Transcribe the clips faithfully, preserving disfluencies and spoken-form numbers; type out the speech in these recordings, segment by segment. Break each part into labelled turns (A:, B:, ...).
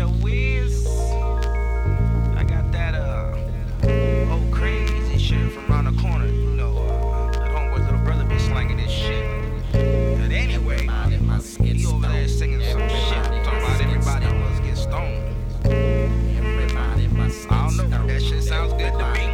A: up, Wiz? I got that uh old crazy shit from around the corner. You know, uh, that homeboy's little brother be slanging this shit. But anyway, he over there singing some shit talking about everybody must get stoned. I don't know, that shit sounds good to me.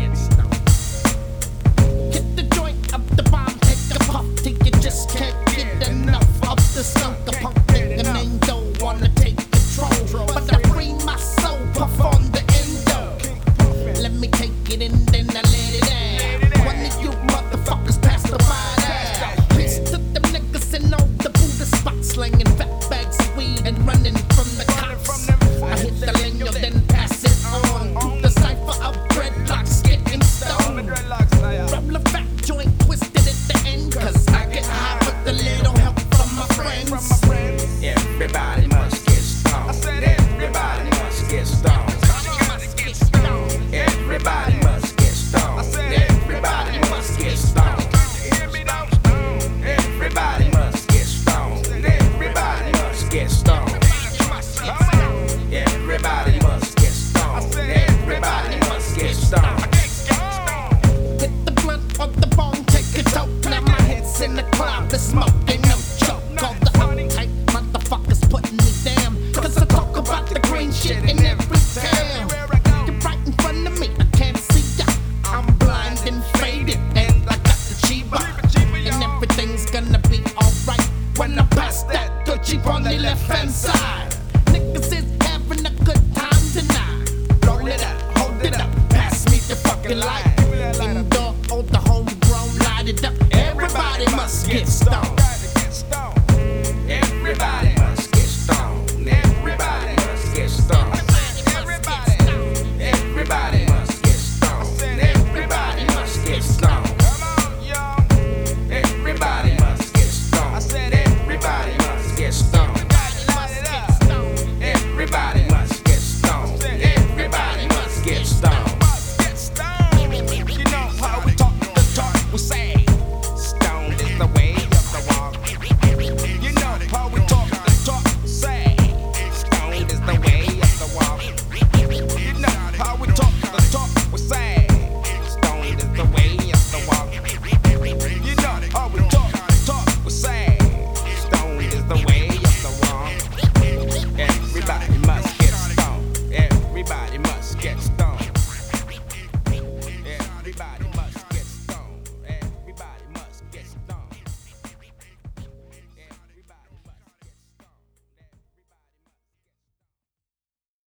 B: Hit the joint up the bomb, take a puff till you just can't get enough of the skunk. A punk nigga named Doe wanna take control, but I free my soul, puff on the endo. Let me take it and then I let it out. One of you motherfuckers pass the wine out. Peace to them niggas in all the Buddha spots, slinging fat bags of weed and running from the cops. I hit the lingo, then pass it on to the cipher of dreadlocks getting stoned. Roll a fat joint twisted at the end, cause I get high with a little help from my friends.
A: Everybody must get stoned. Everybody must get stoned. Everybody must get stoned. Everybody must get stoned. Everybody must get stoned. Everybody must get stoned. Everybody must get stoned. Everybody must get stoned.
B: Hit the blunt or the bone, take a toke. Now my head's in the cloud, the smoke ain't no joke. All the uptight motherfuckers putting me down, cause I talk about the green shit in every town. You're right in front of me, I can't see ya. I'm blind and faded, and I got the Chiba. And everything's gonna be alright when I pass that Gucci on the left hand side. Niggas